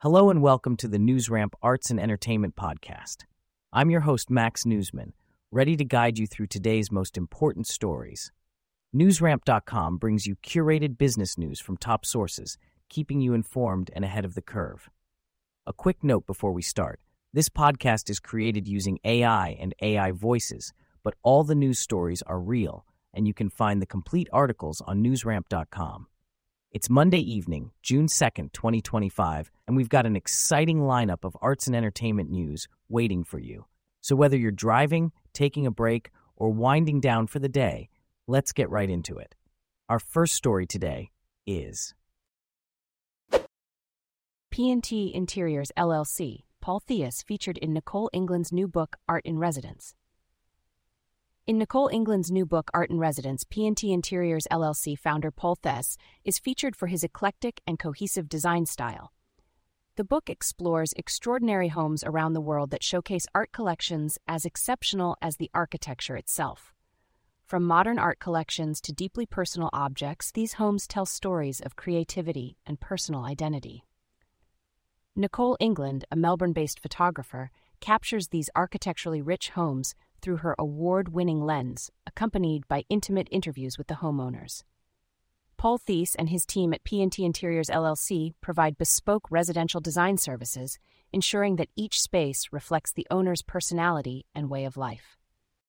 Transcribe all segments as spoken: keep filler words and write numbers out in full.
Hello and welcome to the NewsRamp Arts and Entertainment Podcast. I'm your host, Max Newsman, ready to guide you through today's most important stories. NewsRamp dot com brings you curated business news from top sources, keeping you informed and ahead of the curve. A quick note before we start. This podcast is created using A I and A I voices, but all the news stories are real, and you can find the complete articles on NewsRamp dot com. It's Monday evening, June second, twenty twenty-five, and we've got an exciting lineup of arts and entertainment news waiting for you. So whether you're driving, taking a break, or winding down for the day, let's get right into it. Our first story today is P and T Interiors L L C, Paul Theus featured in Nicole England's new book, Art in Residence. In Nicole England's new book, Art in Residence, P and T Interiors L L C founder Paul Theus is featured for his eclectic and cohesive design style. The book explores extraordinary homes around the world that showcase art collections as exceptional as the architecture itself. From modern art collections to deeply personal objects, these homes tell stories of creativity and personal identity. Nicole England, a Melbourne-based photographer, captures these architecturally rich homes through her award-winning lens, accompanied by intimate interviews with the homeowners. Paul Theus and his team at P and T Interiors L L C provide bespoke residential design services, ensuring that each space reflects the owner's personality and way of life.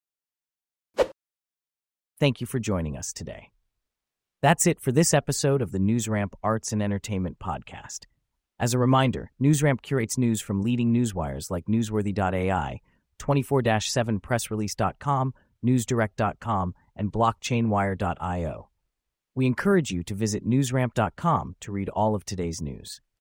Thank you for joining us today. That's it for this episode of the NewsRamp Arts and Entertainment Podcast. As a reminder, NewsRamp curates news from leading newswires like Newsworthy dot A I, twenty-four seven press release dot com, newsdirect dot com, and blockchain wire dot io. We encourage you to visit newsramp dot com to read all of today's news.